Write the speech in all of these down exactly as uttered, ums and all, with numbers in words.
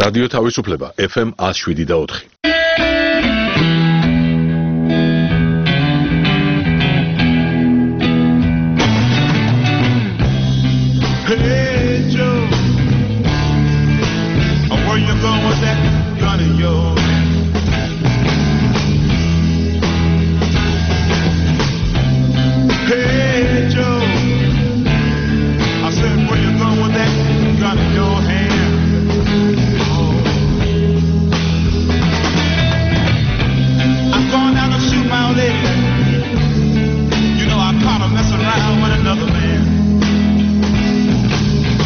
რადიო თავისუფლება ეფ ემ one oh seven და four. Hey Joe, where you going with that gun of yours? Hey Joe, I said where you going with that gun in your hand? Oh. I'm going down to shoot my old lady. You know I caught her messing around with another man.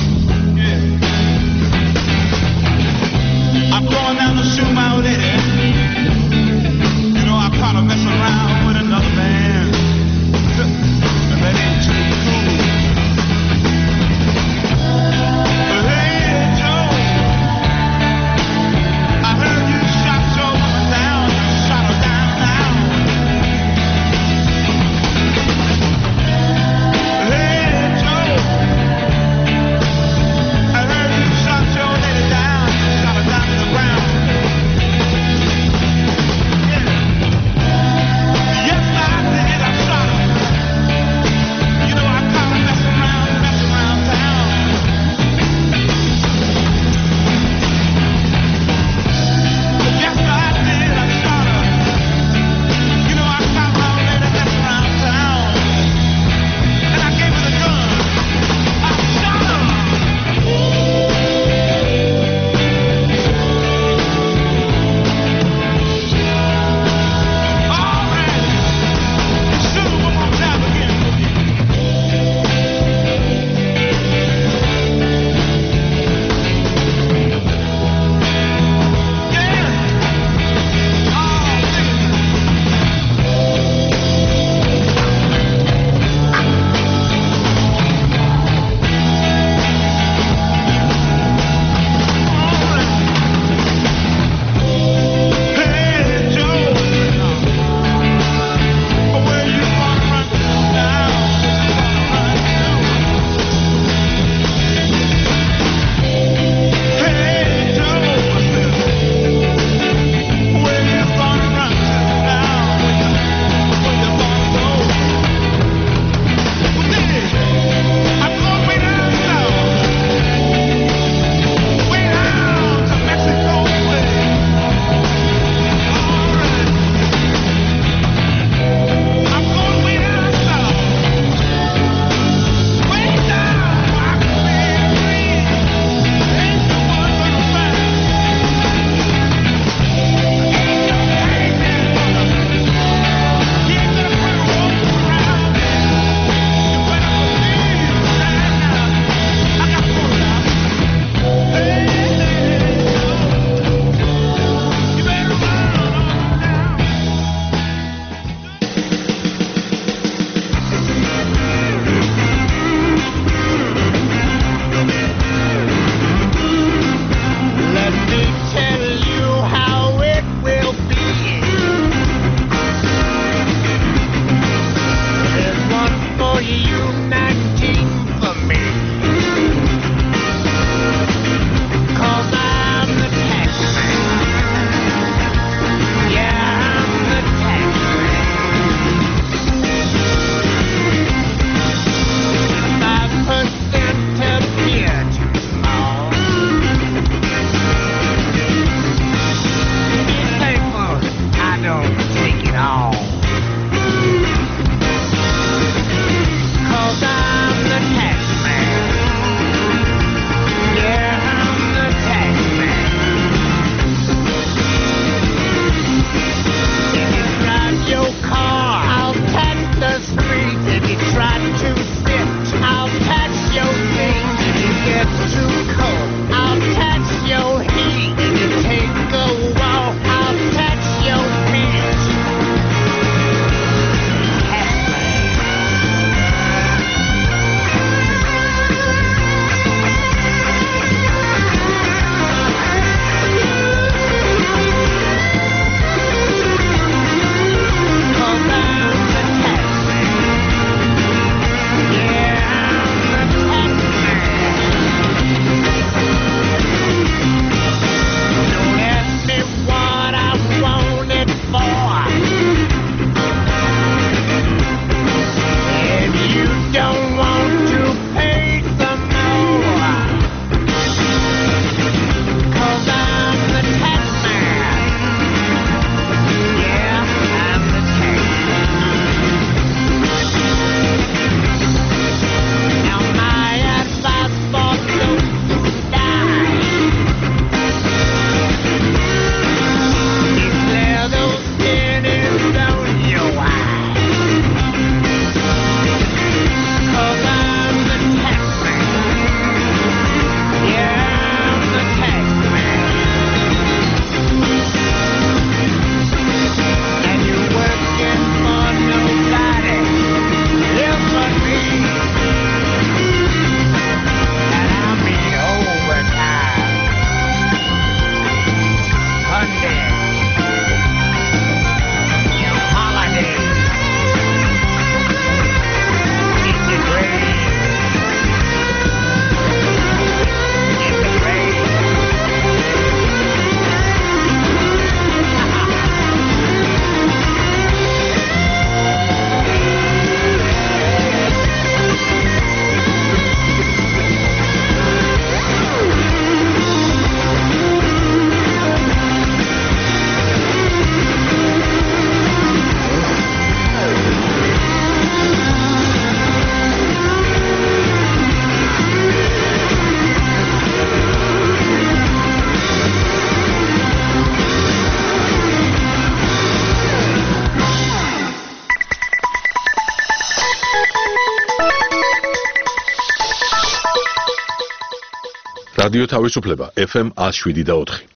რადიო თავისუფლება ეფ ემ one oh seven point four.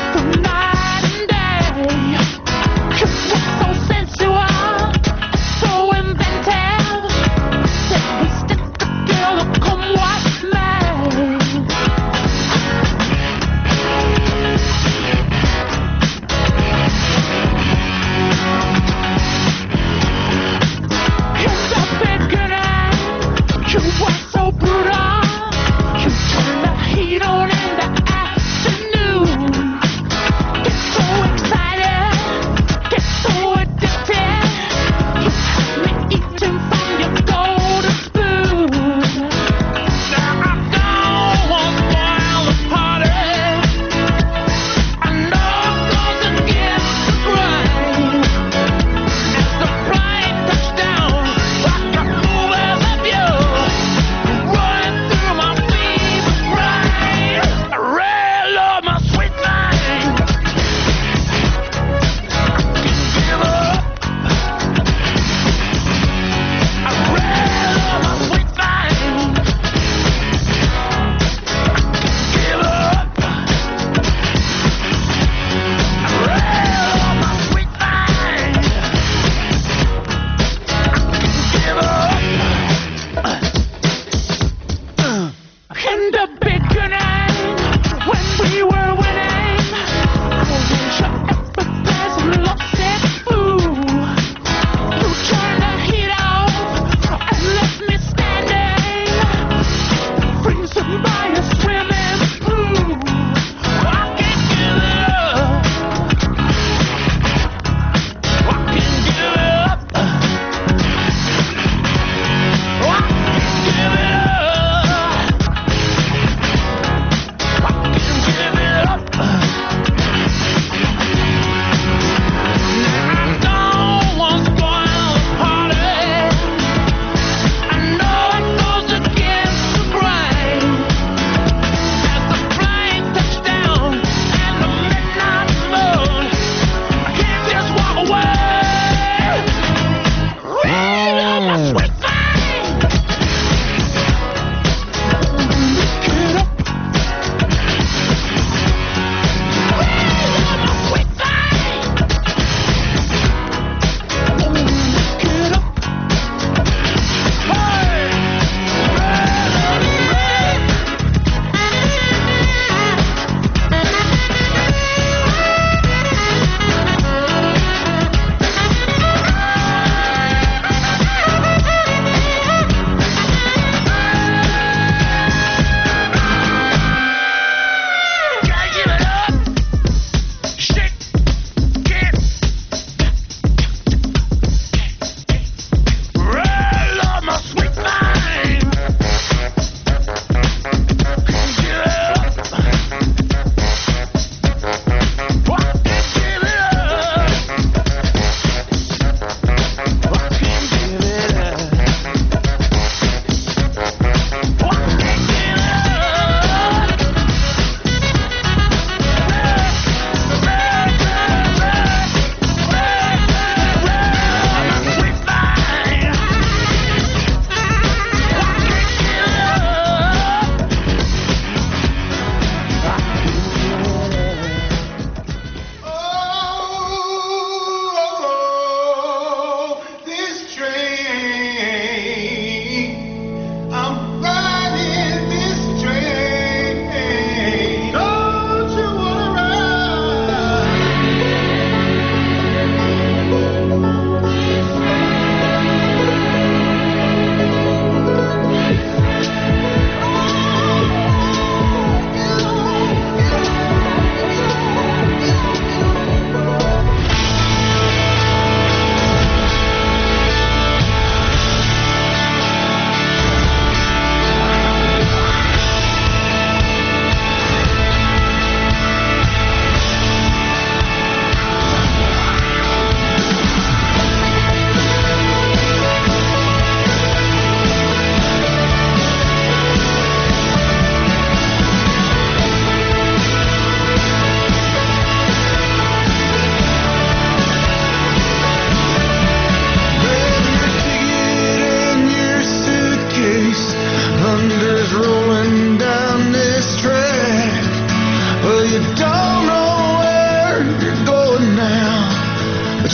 So sensual, so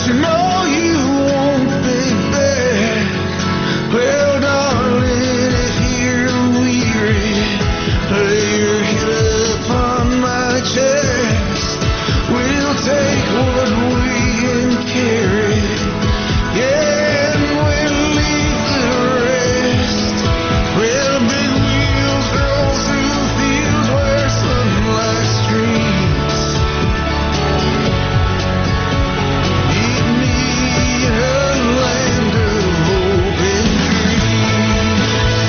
you know you won't be back. Well, darling, if you're weary, lay your head upon my chest. We'll take what we can carry, yeah, and we'll leave the rest. Well, big wheels roll through fields where sunlight streams. Meet me in a land of hope and dreams.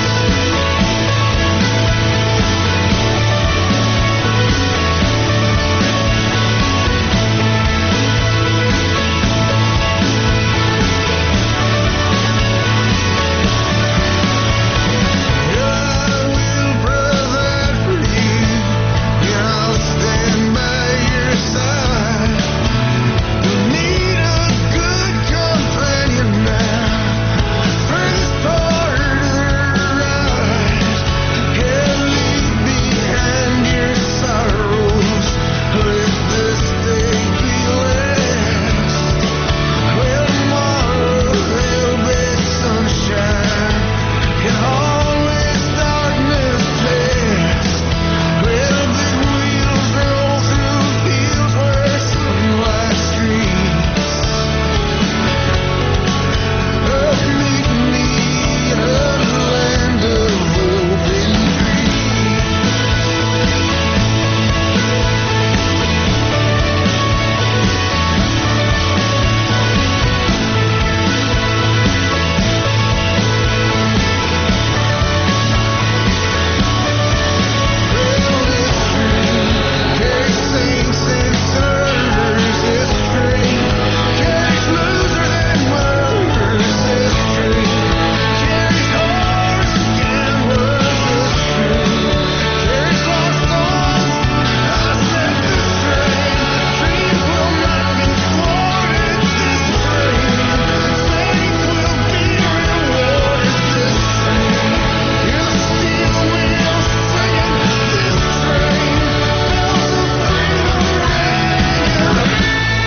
I will provide for you, and I'll stand by your side. You'll need a good companion now for this part of the ride. Yeah, leave behind your sorrows, let this day be last. Well, tomorrow there'll be sunshine, and all this darkness past. Well, big wheels roll through fields where sunlight streams. Oh, meet me in a land of hope and carries saints and sinners, this train carries losers and winners, this train carries hearts and gamblers, this train carries lost souls. I said this train, dreams will not be thwarted, this train, saints will be rewarded, this train. Hear the steel wheels singing, this train, bells of freedom ringing.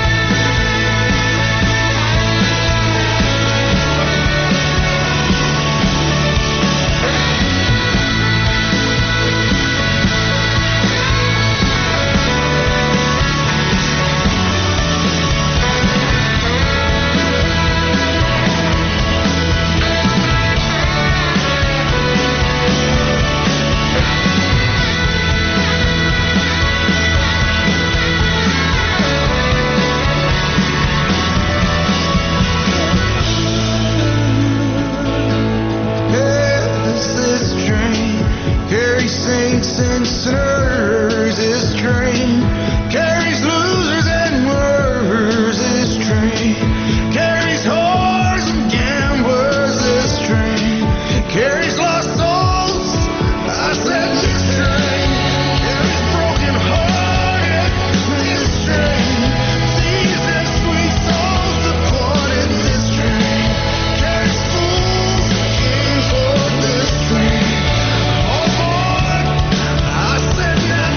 Yes, this train carries saints and sinners. This train carries losers and winners. This train carries whores and gamblers. This train carries lost souls. I said this train carries broken hearted. This train thieves and sweet souls departed. This train carries fools and kings. Oh, this train, all aboard. I said now.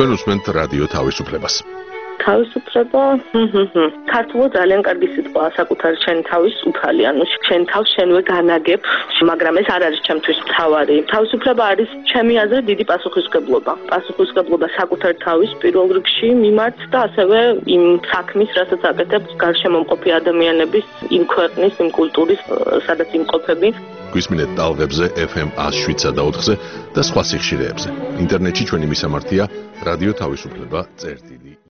Თქვენ უსმენთ რადიო თავისუფლებას. თავისუფლება, ქართულად ძალიან კარგი სიტყვაა საკუთარი შენი თავის უფალი, ანუ შენ თავს შენვე განაგებ, მაგრამ ეს არ არის ჩემთვის მთავარი. თავისუფლება არის ჩემი აზრით დიდი პასუხისმგებლობა. პასუხისმგებლობა საკუთარი თავის პირველ რიგში მიმართ და ასევე იმ საქმის, რასაც აკეთებ გარშემო მყოფი ადამიანების, იმ ქვეყნის, იმ კულტურის, სადაც იმყოფები. გვისმინეთ ტალღებზე ეფ ემ one oh seven და ოთხზე და სხვა სიხშირეებზე. ინტერნეტში ჩვენი მისამართია რადიო თავისუფლება წერტილი.